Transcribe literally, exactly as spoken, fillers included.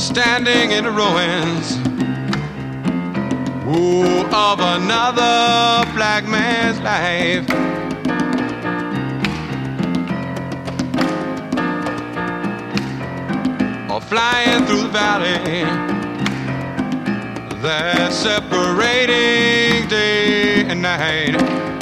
standing in the ruins, ooh, of another black man's life. Or flying through the valley that's separating day and night.